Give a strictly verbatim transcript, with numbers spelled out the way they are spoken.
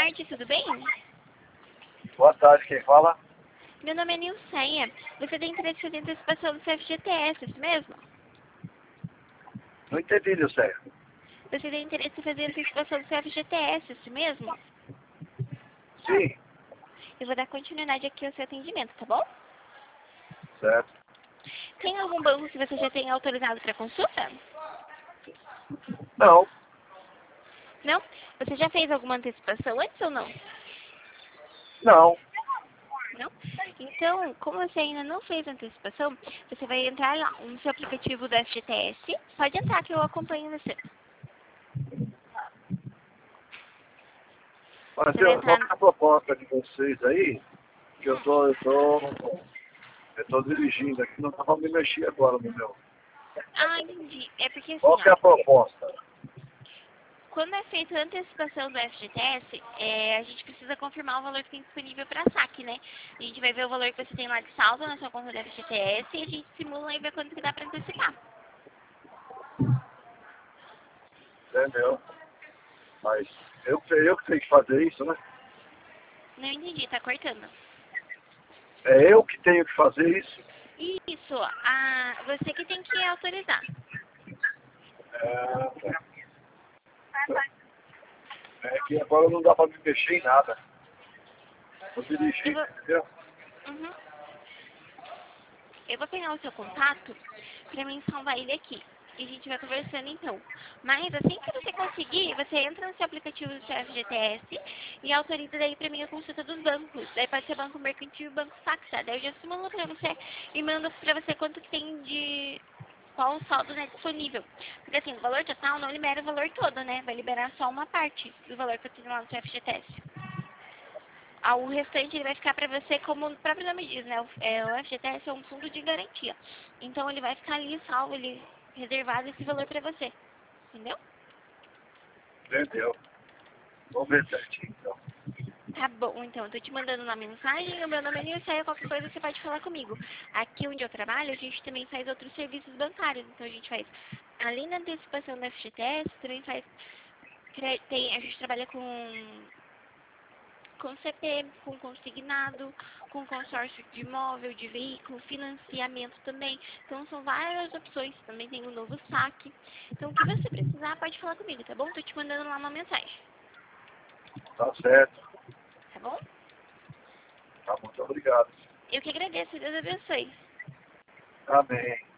tarde, tudo bem? Boa tarde, quem fala? Meu nome é Nilceia. Você tem interesse em fazer antecipação do seu F G T S, isso mesmo? Não entendi, Nilceia. Você tem interesse em fazer antecipação do seu F G T S, isso mesmo? Sim, Eu vou dar continuidade aqui ao seu atendimento, tá bom? certo. Tem algum banco que você já tenha autorizado para consulta? Não, Não? Você já fez alguma antecipação antes ou não? não. Não? Então, como você ainda não fez antecipação, você vai entrar lá no seu aplicativo do F G T S. Pode entrar que eu acompanho você. Mas Você vai eu, qual entrar... que é a proposta de vocês aí? Que eu tô, eu tô, eu tô dirigindo aqui, não dá pra me mexer agora no meu. Ah, entendi. É porque Qual assim, que é a ó, proposta? quando é feita a antecipação do F G T S, é, a gente precisa confirmar o valor que tem disponível para saque, né? A gente vai ver o valor que você tem lá de saldo na sua conta do F G T S e a gente simula e vê quanto que dá para antecipar. Entendeu? Mas eu, eu que tenho que fazer isso, né? Não entendi, tá cortando. É eu que tenho que fazer isso. Isso, a, você que tem que autorizar. É, é que agora não dá pra me mexer em nada. Tô Eu dirigindo, vou, entendeu? uhum. Eu vou pegar o seu contato para mim salvar ele aqui. E a gente vai conversando então. Mas assim que você conseguir, você entra no seu aplicativo do seu F G T S e autoriza daí para mim a consulta dos bancos. Daí pode ser banco mercantil e banco saque, tá? Daí eu já simulo para você e mando para você quanto que tem de qual o saldo, né, disponível. Porque assim, o valor total não libera o valor todo, né? Vai liberar só uma parte do valor que eu tenho lá no seu F G T S. Ah, o restante ele vai ficar para você, como o próprio nome diz, né? O, é, o F G T S é um fundo de garantia. Então ele vai ficar ali salvo, ele reservado esse valor para você. Entendeu? Entendeu? Vamos ver certinho, então. Tá bom, então, eu tô te mandando uma mensagem, o meu nome é Nilceia, qualquer coisa você pode falar comigo. Aqui onde eu trabalho, a gente também faz outros serviços bancários, então a gente faz, além da antecipação do F G T S, também faz, tem, a gente trabalha com com C P, com consignado, com consórcio de imóvel, de veículo, financiamento também. Então são várias opções. Também tem o novo saque. Então o que você precisar pode falar comigo, tá bom? Tô te mandando lá uma mensagem, Tá certo. tá bom? Tá, muito obrigado. Eu que agradeço, Deus abençoe. Amém.